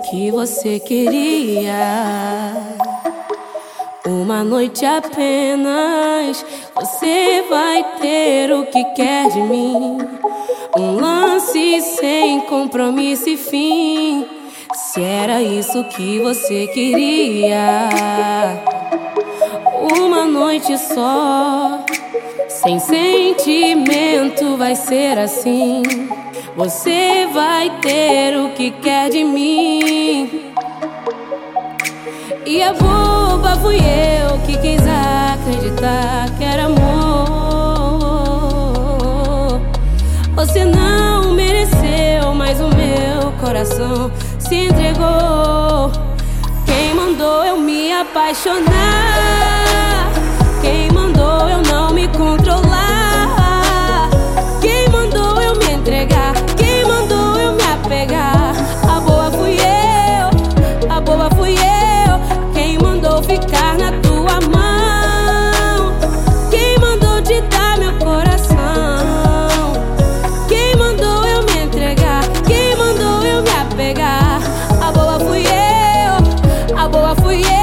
que você queria. Uma noite apenas, você vai ter o que quer de mim. Um lance sem compromisso e fim. Se era isso que você queria. Uma noite só, sem sentimento, vai ser assim. Você vai ter o que quer de mim. E a boba fui eu que quis acreditar que era amor. Você não mereceu, mas o meu coração se entregou. Quem mandou eu me apaixonar? Quem mandou eu não me controlar? Quem mandou eu me entregar? Quem mandou eu me apegar? A boa fui eu, a boba fui eu. Quem mandou ficar na tua mão? Quem mandou te dar meu coração? Quem mandou eu me entregar? Quem mandou eu me apegar? A boa fui eu, a boa fui eu.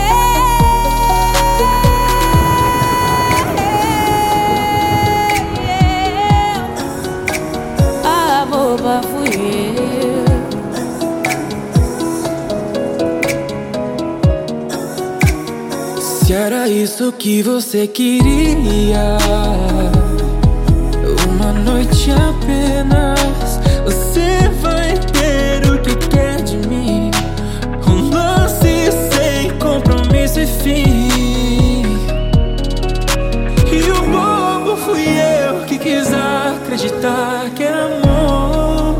A boba fui eu. Se era isso que você queria, uma noite apenas, você vai ter o que quer de mim. Um lance sem compromisso e fim. E o bobo fui eu que quis acreditar que era amor.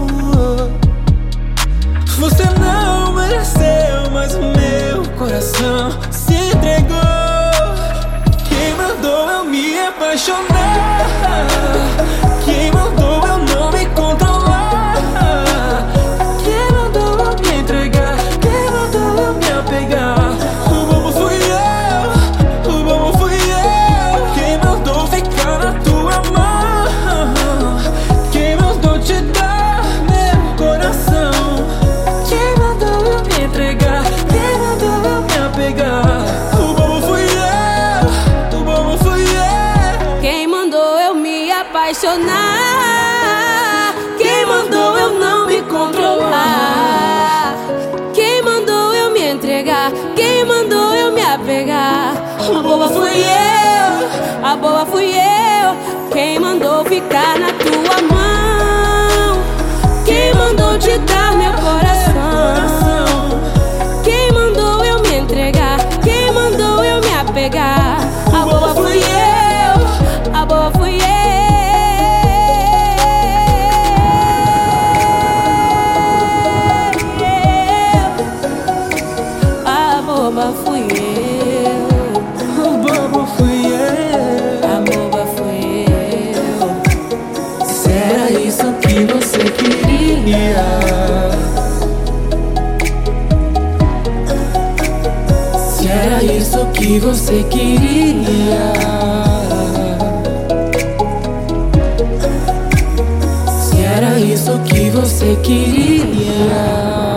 Você não mereceu, mas o meu coração se entregou. Quem mandou eu me apaixonar? Quem mandou eu não me controlar? Quem mandou eu me entregar? Quem mandou eu me apegar? O bobo fui eu, o bobo fui eu. Quem mandou ficar na tua mão? Quem mandou te dar meu coração? Quem mandou eu me entregar? Quem mandou eu me apegar? O bobo fui eu, o bobo fui eu. Quem mandou eu me apaixonar? Quem mandou eu não me controlar? Quem mandou eu me entregar? Quem mandou eu me apegar? A boba fui eu, a boba fui eu. Quem mandou ficar na tua mão? Quem mandou te dar meu coração? Quem mandou eu me entregar? Quem mandou eu me apegar? A boba fui eu, a boba fui eu. A boba fui eu, O bobo fui eu. a boba fui eu. Se era isso que você queria, se era isso que você queria, se era isso que você queria.